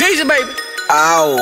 Jeezy, baby. Oh,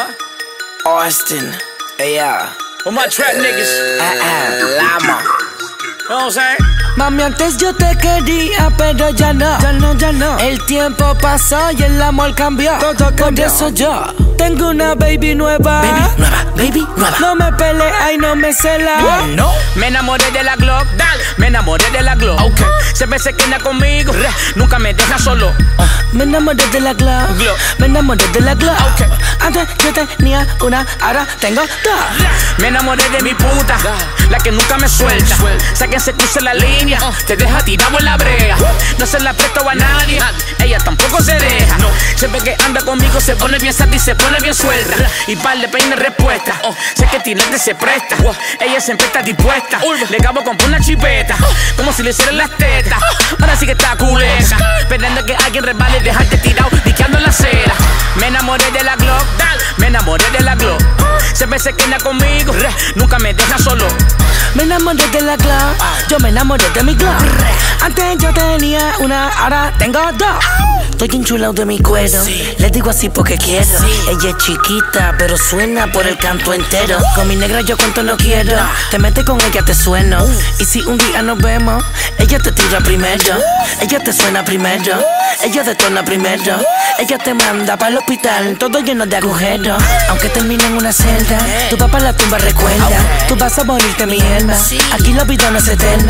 Austin. yeah. With my trap niggas. Lama. You know what I'm saying? Mami, antes yo te quería, pero ya no. Ya no. El tiempo pasó y el amor cambió. Todo cambió. Por eso yo tengo una baby nueva. Baby nueva. No me pelea y no me cela. No. Me enamoré de la Glock, dale. Me enamoré de la Glock. Okay. Siempre se queda conmigo, nunca me deja solo. Me enamoré de la Glock. Me enamoré de la Glock. Okay. Antes yo tenía una, ahora tengo dos. Me enamoré de mi puta, la que nunca me suelta. Sé que se cruza la línea, te deja tirado en la brea. No se la presto a nadie, ella tampoco se deja. Siempre que anda conmigo se pone bien sata y se pone bien suelta. Y par de peine respuesta, sé que tirarte se presta. Ella siempre está dispuesta, le acabo con una chipeta, como si le hicieran las tetas. Ahora sí que está culeta, esperando que alguien resbale y dejarte tirado, diqueando en la acera. Me enamoré de la Glock, me enamoré de la Glock. Siempre se queda conmigo, nunca me deja solo. Me enamoré de la Glock, yo me enamoré de mi Glock. Antes yo tenía una, ahora tengo dos. Estoy enchulado de mi cuero, le digo así porque quiero. Ella es chiquita, pero suena por el canto entero. Con mi negra yo cuento no quiero, te metes con ella te sueno. Y si un día nos vemos, ella te tira primero. Ella te suena primero, ella detona primero. Ella te manda para el hospital, todo lleno de agujeros. Aunque termine en una celda, tú vas para la tumba, recuerda. Tú vas a morirte mi alma, aquí la vida no es eterna.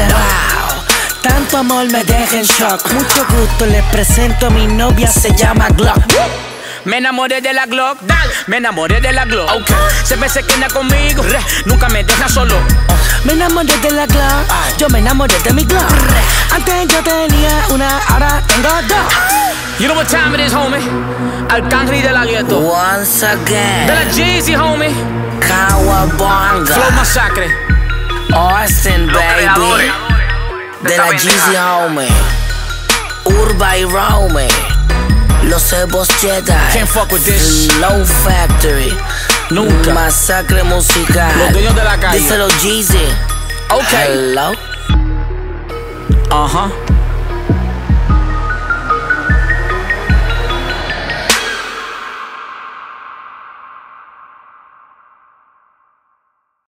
Tanto amor me deja en shock. Mucho gusto, les presento a mi novia, se llama Glock. Me enamoré de la Glock, me enamoré de la Glock. Siempre se queda conmigo, nunca me deja solo. Me enamoré de la Glock, yo me enamoré de mi Glock. Antes yo tenía una, ahora tengo dos. You know what time it is, homie? Arcángel de la Gueto. Once again. De la Jeezy, homie. Kawabonga. Flow Masacre. Austin, baby. De la Jeezy, homie. Urba y Rome. Los Ebos Jedi. Can't fuck with this. Flow Factory. Nunca. Masacre musical. Los dueños de la calle. Díselo Jeezy. Okay. Hello. Ajá.